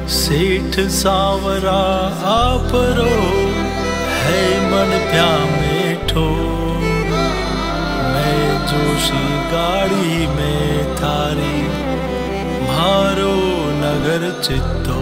सेठ सावरा आपरो है मन प्या मेठो। मैं जोशी गाड़ी में थारी मारो नगर चित्तो।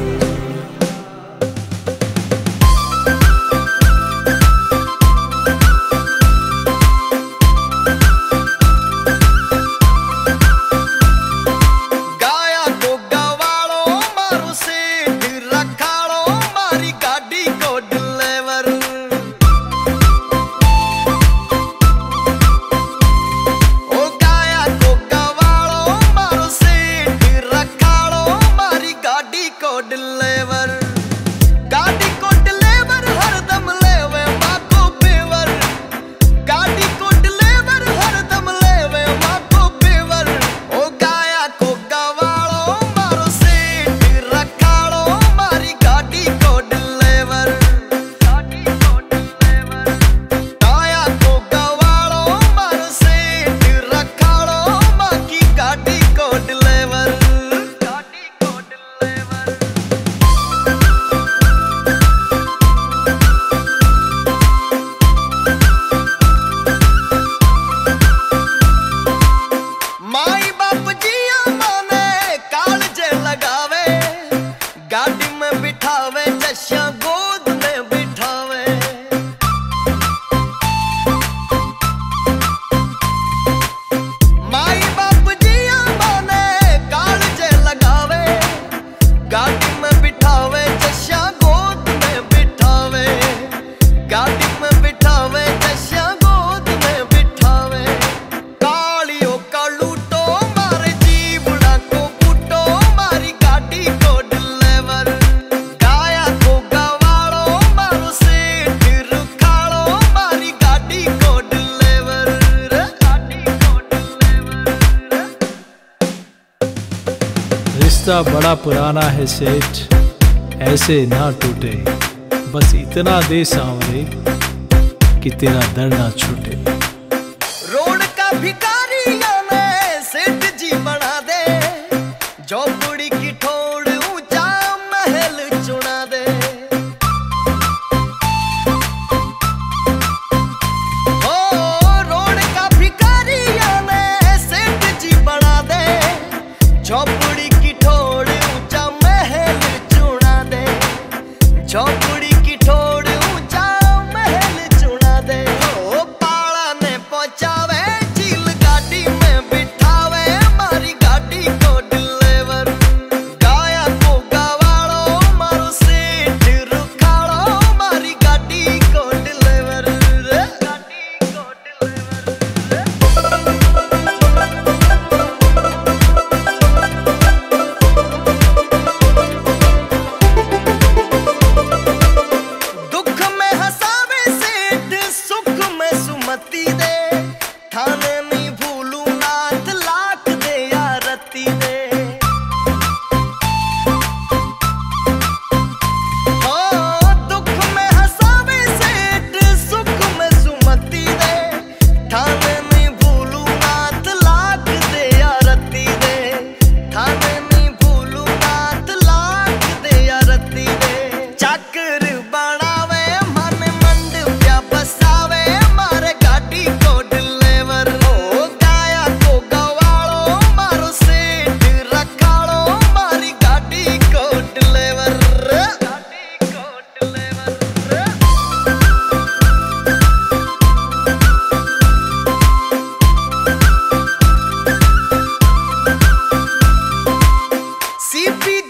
रिश्ता बड़ा पुराना है सेठ, ऐसे ना टूटे। बस इतना दे सांवरे कि तेरा दर्द ना छूटे। रोड का भिखारी ने सेठ जी बना दे, झोपड़ी की ठोड़ ऊंचा महल चुना दे। हो रोड का भिखारी ने सेठ जी बना दे, झोपड़ी की ठोड़ ऊंचा महल चुना दे। झोपड़ी की ठोड़ ऊंचा महल चुना दे। ओ पाला ने पहुंचावे चील गाड़ी में बिठावे, मारी गाड़ी को डिलीवर। गाया को गवाड़ो मारो सेठ रुखाड़ो, मारी गाड़ी को डिलीवर। गाड़ी को डिलीवर। मती दे थाने नहीं भूलू नाथ, लाख दे या रत्ती दे। हो दुख में हंसावे सेठ, सुख में सुमती दे। थाने नहीं भूलू नाथ, लाख दे या रत्ती दे। थाने नहीं भूलू नाथ, लाख दे या रत्ती दे। चाकर बनावे मन मंड प्या बसावे, गाड़ी को डिलीवर। ओ गाया को गवाड़ो मारो सेठ रखाड़ो, मारी गाड़ी को डिलीवर। गाड़ी को डिलीवर। सीपी